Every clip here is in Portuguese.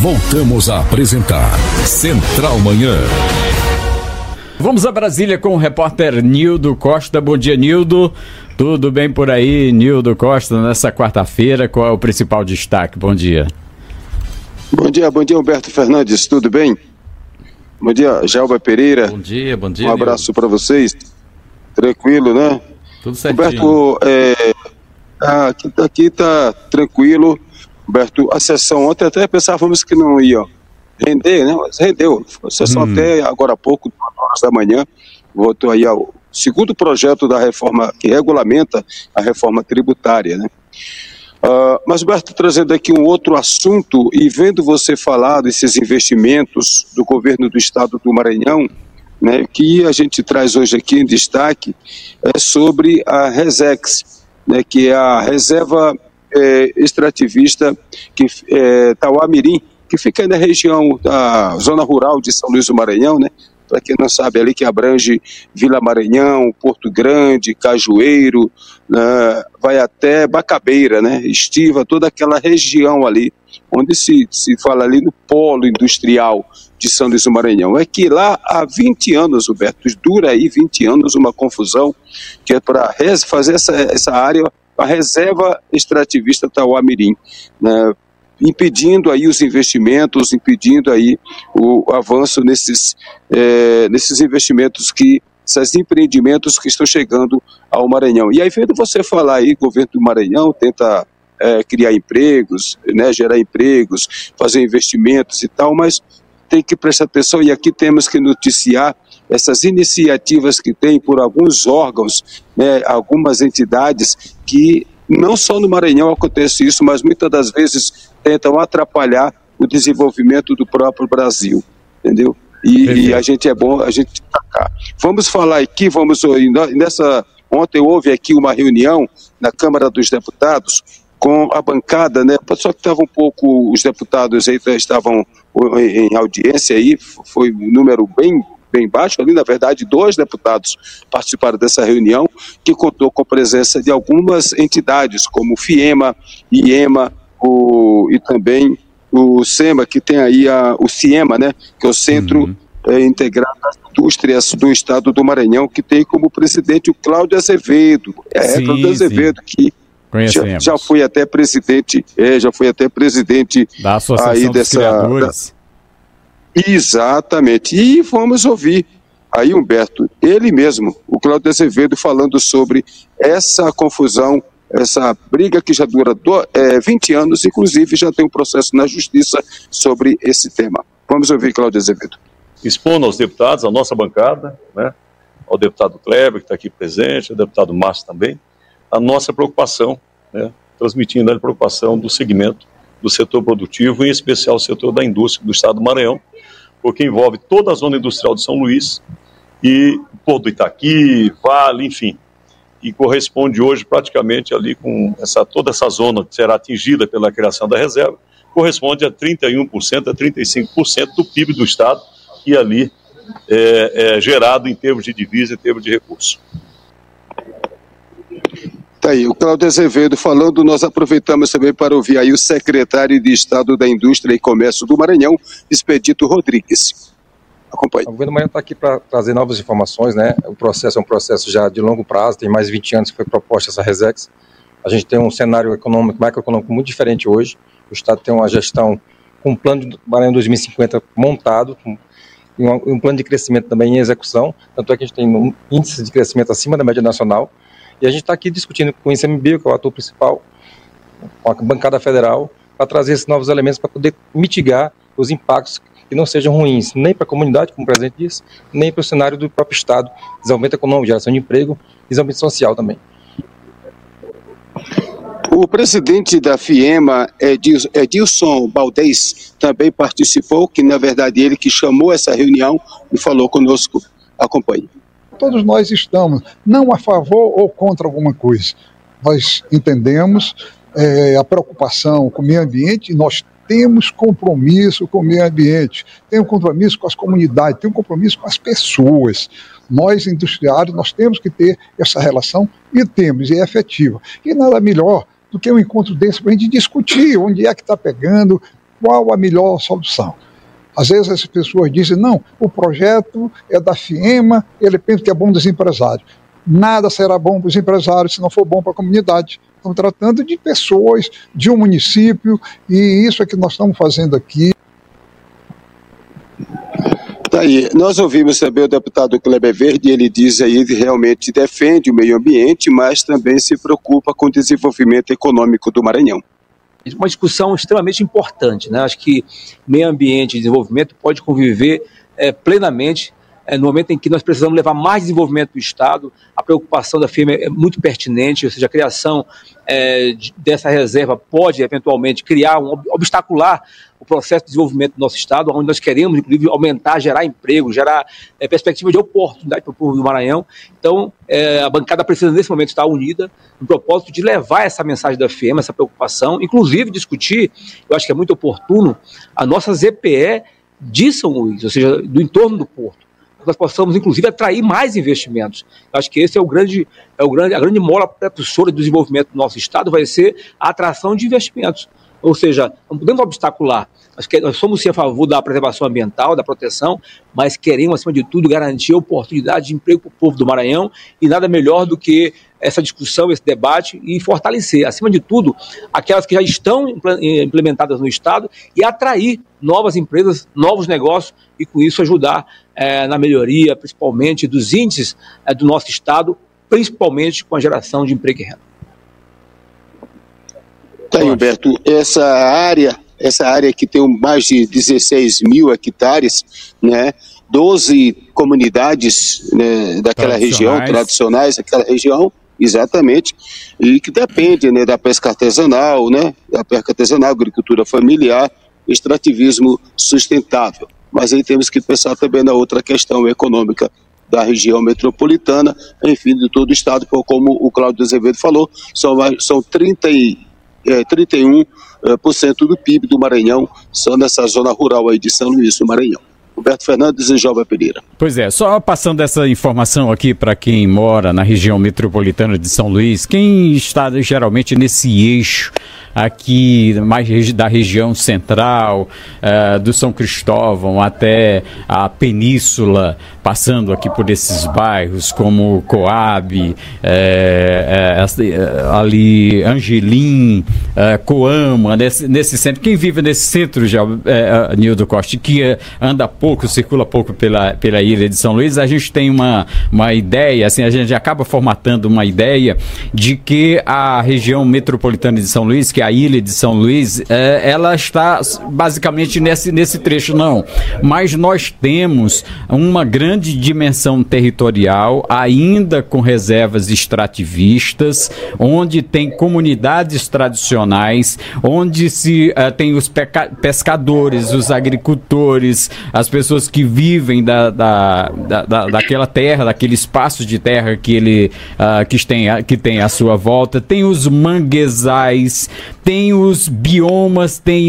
Voltamos a apresentar Central Manhã. Vamos a Brasília com o repórter Nildo Costa. Bom dia, Nildo. Tudo bem por aí, Nildo Costa, nessa quarta-feira? Qual é o principal destaque? Bom dia. Bom dia, Humberto Fernandes. Tudo bem? Bom dia, Jalba Pereira. Bom dia. Um abraço para vocês. Tranquilo, né? Tudo certinho. Humberto, aqui tá tranquilo. Humberto, a sessão ontem até pensávamos que não ia render, né? Mas rendeu. A sessão até agora há pouco, 9 horas da manhã, votou aí ao segundo projeto da reforma que regulamenta a reforma tributária, né? Mas, Humberto, trazendo aqui um outro assunto e vendo você falar desses investimentos do governo do estado do Maranhão, né, o que a gente traz hoje aqui em destaque é sobre a RESEX, né, que é a Reserva Extrativista Tauá-Mirim, que fica na região da zona rural de São Luís do Maranhão, né? Para quem não sabe, ali que abrange Vila Maranhão, Porto Grande, Cajueiro, né, vai até Bacabeira, né, Estiva, toda aquela região ali, onde se fala ali no polo industrial de São Luís do Maranhão. É que lá há 20 anos, Roberto, dura aí 20 anos uma confusão, que é para fazer essa área, a Reserva Extrativista Tauá-Mirim, né, impedindo aí os investimentos, impedindo aí o avanço nesses investimentos esses empreendimentos que estão chegando ao Maranhão. E aí, vendo você falar aí, o governo do Maranhão tenta criar empregos, né, gerar empregos, fazer investimentos e tal, mas tem que prestar atenção, e aqui temos que noticiar essas iniciativas que tem por alguns órgãos, né, algumas entidades que não só no Maranhão acontece isso, mas muitas das vezes tentam atrapalhar o desenvolvimento do próprio Brasil, entendeu? E a gente a gente destacar. Vamos falar aqui, ontem houve aqui uma reunião na Câmara dos Deputados com a bancada, né? Só que estava os deputados aí estavam em audiência aí, foi um número bem baixo ali, na verdade 2 deputados participaram dessa reunião, que contou com a presença de algumas entidades, como o FIEMA, IEMA, e também o SEMA, que tem aí o CIEMA, né, que é o Centro Integrado das Indústrias do Estado do Maranhão, que tem como presidente o Cláudio Azevedo, Cláudio Azevedo, que já foi até presidente, da Associação aí dos Criadores. Exatamente, e vamos ouvir aí, Humberto, ele mesmo, o Cláudio Azevedo, falando sobre essa confusão, essa briga que já dura 20 anos, inclusive já tem um processo na Justiça sobre esse tema. Vamos ouvir Cláudio Azevedo. Expondo aos deputados, a nossa bancada, né, ao deputado Kleber, que está aqui presente, ao deputado Márcio também, a nossa preocupação, né, transmitindo a preocupação do segmento do setor produtivo, em especial o setor da indústria do estado do Maranhão, porque envolve toda a zona industrial de São Luís e Porto do Itaqui, Vale, enfim, e corresponde hoje praticamente ali com toda essa zona que será atingida pela criação da reserva, corresponde a 31% a 35% do PIB do estado, que ali é gerado em termos de divisa, em termos de recurso. Tá aí, o Cláudio Azevedo falando. Nós aproveitamos também para ouvir aí o secretário de Estado da Indústria e Comércio do Maranhão, Expedito Rodrigues. Acompanhe. O governo do Maranhão está aqui para trazer novas informações, né? O processo é um processo já de longo prazo, tem mais de 20 anos que foi proposta essa RESEX. A gente tem um cenário macroeconômico muito diferente hoje. O Estado tem uma gestão com um plano do Maranhão 2050 montado, e um plano de crescimento também em execução, tanto é que a gente tem um índice de crescimento acima da média nacional. E a gente está aqui discutindo com o ICMBio, que é o ator principal, com a bancada federal, para trazer esses novos elementos para poder mitigar os impactos que não sejam ruins, nem para a comunidade, como o presidente disse, nem para o cenário do próprio Estado, desenvolvimento econômico, geração de emprego e desenvolvimento social também. O presidente da FIEMA, Edilson Baldez, também participou, que na verdade ele que chamou essa reunião e falou conosco. Acompanhe. Todos nós estamos, não a favor ou contra alguma coisa. Nós entendemos a preocupação com o meio ambiente e nós temos compromisso com o meio ambiente, temos compromisso com as comunidades, temos compromisso com as pessoas. Nós, industriários, nós temos que ter essa relação e temos, e é efetiva. E nada melhor do que um encontro desse para a gente discutir onde é que está pegando, qual a melhor solução. Às vezes as pessoas dizem, não, o projeto é da FIEMA, ele pensa que é bom dos empresários. Nada será bom para os empresários se não for bom para a comunidade. Estamos tratando de pessoas, de um município, e isso é que nós estamos fazendo aqui. Tá aí. Nós ouvimos também o deputado Kleber Verde, ele diz aí que realmente defende o meio ambiente, mas também se preocupa com o desenvolvimento econômico do Maranhão. Uma discussão extremamente importante, né? Acho que meio ambiente e desenvolvimento pode conviver plenamente no momento em que nós precisamos levar mais desenvolvimento do Estado. A preocupação da FIEMA é muito pertinente, ou seja, a criação dessa reserva pode eventualmente obstacular o processo de desenvolvimento do nosso Estado, onde nós queremos, inclusive, aumentar, gerar emprego, gerar perspectiva de oportunidade para o povo do Maranhão. Então, a bancada precisa, nesse momento, estar unida no propósito de levar essa mensagem da FIEMA, essa preocupação, inclusive discutir, eu acho que é muito oportuno, a nossa ZPE de São Luís, ou seja, do entorno do porto. Nós possamos, inclusive, atrair mais investimentos. Eu acho que esse a grande mola propulsora do desenvolvimento do nosso Estado vai ser a atração de investimentos. Ou seja, não podemos obstacular. Nós somos sim a favor da preservação ambiental, da proteção, mas queremos, acima de tudo, garantir a oportunidade de emprego para o povo do Maranhão, e nada melhor do que essa discussão, esse debate, e fortalecer, acima de tudo, aquelas que já estão implementadas no Estado, e atrair novas empresas, novos negócios, e com isso ajudar na melhoria, principalmente, dos índices do nosso Estado, principalmente com a geração de emprego e renda. Tá aí, Humberto, essa área que tem mais de 16 mil hectares, né, 12 comunidades, né, daquela região, tradicionais daquela região, exatamente, e que depende, né, da pesca artesanal, agricultura familiar, extrativismo sustentável. Mas aí temos que pensar também na outra questão econômica da região metropolitana, enfim, de todo o estado, como o Cláudio Azevedo falou, são 31% do PIB do Maranhão, só nessa zona rural aí de São Luís, do Maranhão. Roberto Fernandes e Joba Pereira. Pois é, só passando essa informação aqui para quem mora na região metropolitana de São Luís, quem está geralmente nesse eixo aqui, mais da região central, do São Cristóvão até a Península, passando aqui por esses bairros como Coab, ali Angelim, Coama, nesse centro. Quem vive nesse centro, já, Nildo Costa, que anda pouco, circula pouco pela ilha de São Luís, a gente tem uma ideia, assim, a gente acaba formatando uma ideia de que a região metropolitana de São Luís, que é a ilha de São Luís, ela está basicamente nesse trecho, não. Mas nós temos uma grande dimensão territorial, ainda com reservas extrativistas, onde tem comunidades tradicionais, onde se tem os pescadores, os agricultores, as pessoas que vivem daquela terra, daquele espaço de terra que tem à sua volta, tem os manguezais, tem os biomas, tem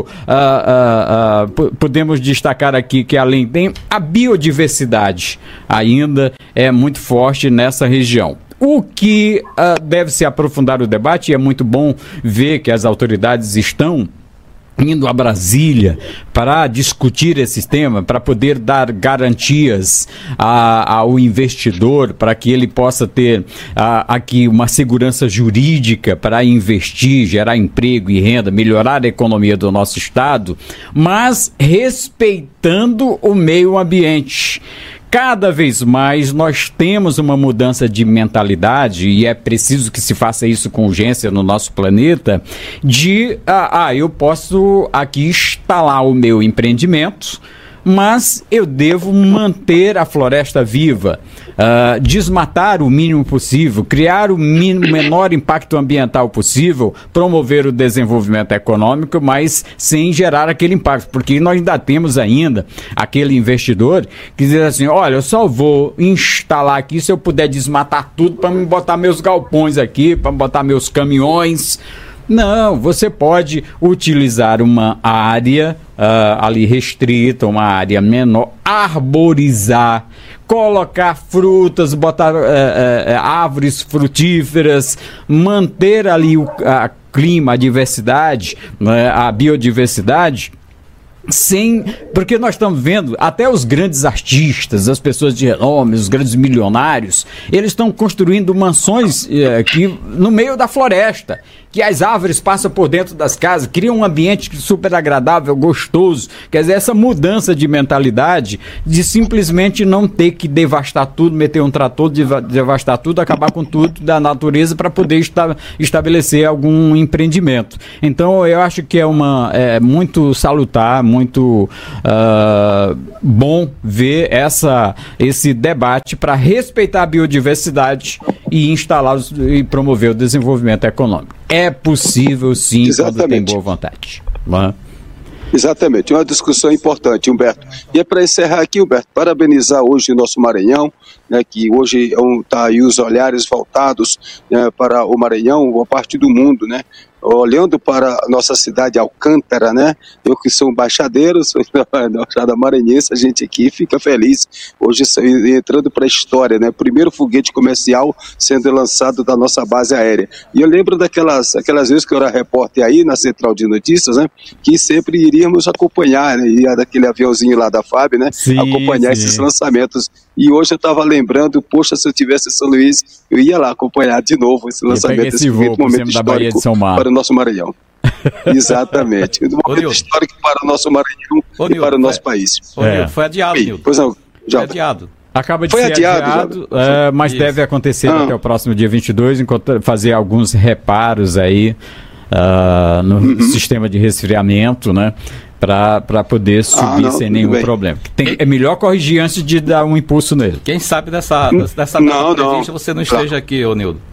podemos destacar aqui que além tem a biodiversidade ainda é muito forte nessa região. O que deve se aprofundar o debate, e é muito bom ver que as autoridades estão indo a Brasília para discutir esse tema, para poder dar garantias ao investidor, para que ele possa ter aqui uma segurança jurídica para investir, gerar emprego e renda, melhorar a economia do nosso estado, mas respeitando o meio ambiente. Cada vez mais nós temos uma mudança de mentalidade, e é preciso que se faça isso com urgência no nosso planeta, de, eu posso aqui instalar o meu empreendimento, mas eu devo manter a floresta viva, desmatar o mínimo possível, criar o menor impacto ambiental possível, promover o desenvolvimento econômico, mas sem gerar aquele impacto, porque nós ainda temos aquele investidor que diz assim, olha, eu só vou instalar aqui se eu puder desmatar tudo para me botar meus galpões aqui, para botar meus caminhões. Não, você pode utilizar uma área ali restrita, uma área menor, arborizar, colocar frutas, botar árvores frutíferas, manter ali clima, a diversidade, né, a biodiversidade, porque nós estamos vendo até os grandes artistas, as pessoas de renome, os grandes milionários, eles estão construindo mansões aqui no meio da floresta, que as árvores passam por dentro das casas, criam um ambiente super agradável, gostoso. Quer dizer, essa mudança de mentalidade de simplesmente não ter que devastar tudo, meter um trator, devastar tudo, acabar com tudo da natureza para poder estabelecer algum empreendimento. Então, eu acho que é muito salutar, muito bom ver esse debate para respeitar a biodiversidade e instalar e promover o desenvolvimento econômico. É possível, sim, quando tem boa vontade. Exatamente, uma discussão importante, Humberto. E é para encerrar aqui, Humberto, parabenizar hoje o nosso Maranhão, né, que hoje está aí os olhares voltados, né, para o Maranhão, uma parte do mundo, né? Olhando para a nossa cidade Alcântara, né? Eu que sou um baixadeiro, sou da Baixada Maranhense, a gente aqui fica feliz hoje entrando para a história, né? Primeiro foguete comercial sendo lançado da nossa base aérea. E eu lembro daquelas vezes que eu era repórter aí na Central de Notícias, né? Que sempre iríamos acompanhar, né? Ia daquele aviãozinho lá da FAB, né? Sim, acompanhar esses lançamentos. E hoje eu estava lembrando, poxa, se eu tivesse em São Luís, eu ia lá acompanhar de novo esse lançamento, esse momento histórico para o nosso Maranhão. Exatamente. Um momento histórico para o nosso Maranhão e para o nosso país. Foi adiado, Nildo. Pois não, foi adiado. Acaba de ser adiado, mas deve acontecer até o próximo dia 22, enquanto fazer alguns reparos aí no sistema de resfriamento, né? Para poder subir sem nenhum problema. É melhor corrigir antes de dar um impulso nele. Quem sabe dessa prevista você não esteja aqui, ô Nildo.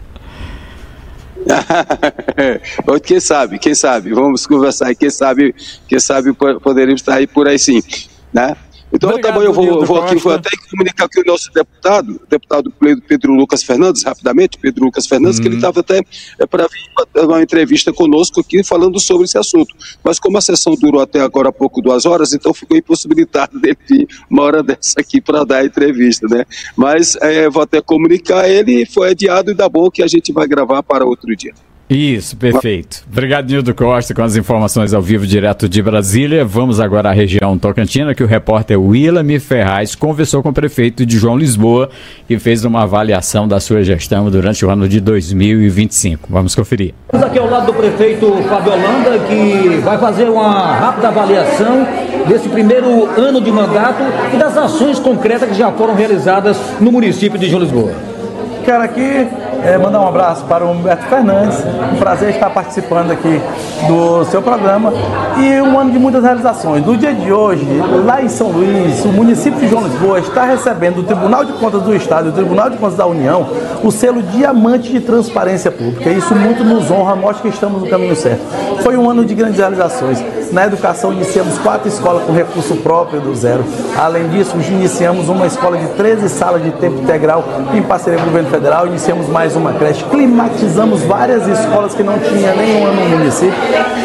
Quem sabe, vamos conversar aí, quem sabe poderíamos estar aí por aí sim, né? Então, obrigado, eu vou até comunicar aqui o nosso deputado Pedro Lucas Fernandes, rapidamente, que ele estava até para vir dar uma entrevista conosco aqui falando sobre esse assunto. Mas como a sessão durou até agora há pouco 2 horas, então ficou impossibilitado dele vir uma hora dessa aqui para dar a entrevista, né? Mas vou até comunicar ele, foi adiado e dá bom que a gente vai gravar para outro dia. Isso, perfeito. Obrigado, Nildo Costa, com as informações ao vivo direto de Brasília. Vamos agora à região Tocantina, que o repórter Willam Ferraz conversou com o prefeito de João Lisboa, que fez uma avaliação da sua gestão durante o ano de 2025. Vamos conferir. Estamos aqui ao lado do prefeito Fábio Holanda, que vai fazer uma rápida avaliação desse primeiro ano de mandato e das ações concretas que já foram realizadas no município de João Lisboa. Quero aqui mandar um abraço para o Humberto Fernandes, um prazer estar participando aqui do seu programa e um ano de muitas realizações. No dia de hoje, lá em São Luís, o município de João Lisboa está recebendo do Tribunal de Contas do Estado e do Tribunal de Contas da União o selo Diamante de Transparência Pública. Isso muito nos honra, mostra que estamos no caminho certo. Foi um ano de grandes realizações. Na educação, iniciamos 4 escolas com recurso próprio do zero. Além disso, iniciamos uma escola de 13 salas de tempo integral em parceria com o governo federal. Iniciamos mais uma creche. Climatizamos várias escolas que não tinha nenhum ano no município.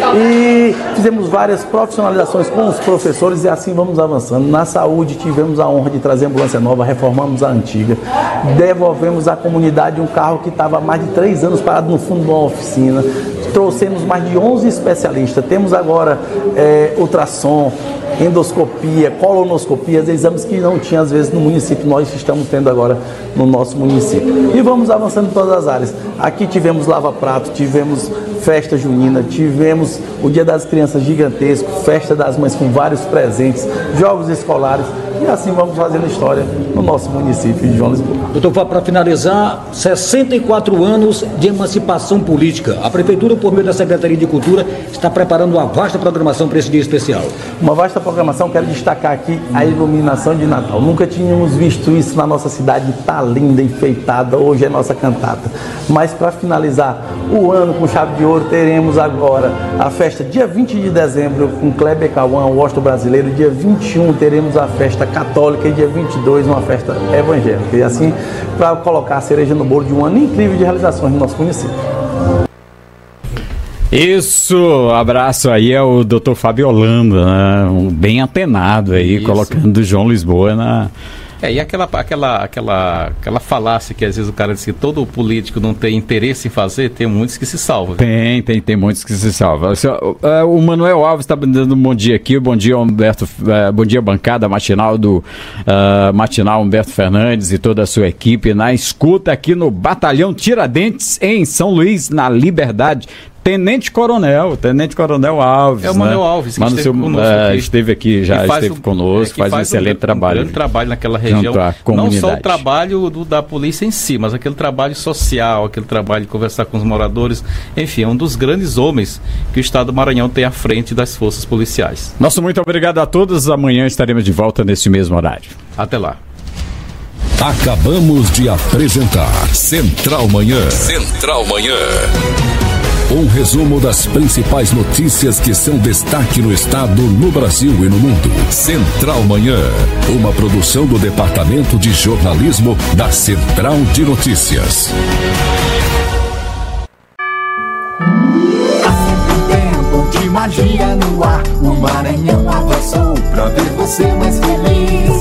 E fizemos várias profissionalizações com os professores e assim vamos avançando. Na saúde, tivemos a honra de trazer ambulância nova, reformamos a antiga. Devolvemos à comunidade um carro que estava há mais de 3 anos parado no fundo de uma oficina. Trouxemos mais de 11 especialistas. Temos agora ultrassom, endoscopia, colonoscopia, exames que não tinha às vezes no município, nós estamos tendo agora no nosso município. E vamos avançando em todas as áreas. Aqui tivemos lava-prato, tivemos festa junina, tivemos o Dia das Crianças gigantesco, festa das mães com vários presentes, jogos escolares, e assim vamos fazendo história no nosso município de João Lisboa. Doutor, para finalizar, 64 anos de emancipação política. A Prefeitura, por meio da Secretaria de Cultura, está preparando uma vasta programação para esse dia especial. Uma vasta programação, quero destacar aqui a iluminação de Natal. Nunca tínhamos visto isso na nossa cidade, está linda, enfeitada, hoje é nossa cantata. Mas para finalizar o ano com chave de ouro, teremos agora a festa dia 20 de dezembro com Kleber Cauã, o Osto Brasileiro. Dia 21 teremos a festa católica e dia 22 uma festa evangélica. E assim, para colocar a cereja no bolo de um ano incrível de realizações no nosso município. Isso, abraço aí ao Dr. Fábio Holanda, né? Bem antenado aí, colocando João Lisboa E aquela falácia que às vezes o cara diz que todo político não tem interesse em fazer, tem muitos que se salvam. Tem muitos que se salvam. O Manuel Alves está dando um bom dia aqui, bom dia Humberto, bom dia bancada matinal do Matinal Humberto Fernandes e toda a sua equipe na escuta aqui no Batalhão Tiradentes em São Luís, na Liberdade. Tenente Coronel Alves. É o Manuel Alves que esteve aqui, já esteve conosco, faz um excelente trabalho. Um grande trabalho naquela região. Não só o trabalho da polícia em si, mas aquele trabalho social, aquele trabalho de conversar com os moradores. Enfim, é um dos grandes homens que o Estado do Maranhão tem à frente das forças policiais. Nosso muito obrigado a todos. Amanhã estaremos de volta nesse mesmo horário. Até lá. Acabamos de apresentar Central Manhã. Central Manhã. Um resumo das principais notícias que são destaque no estado, no Brasil e no mundo. Central Manhã, uma produção do Departamento de Jornalismo da Central de Notícias. Tempo de magia no ar, o Maranhão avançou pra ver você mais feliz.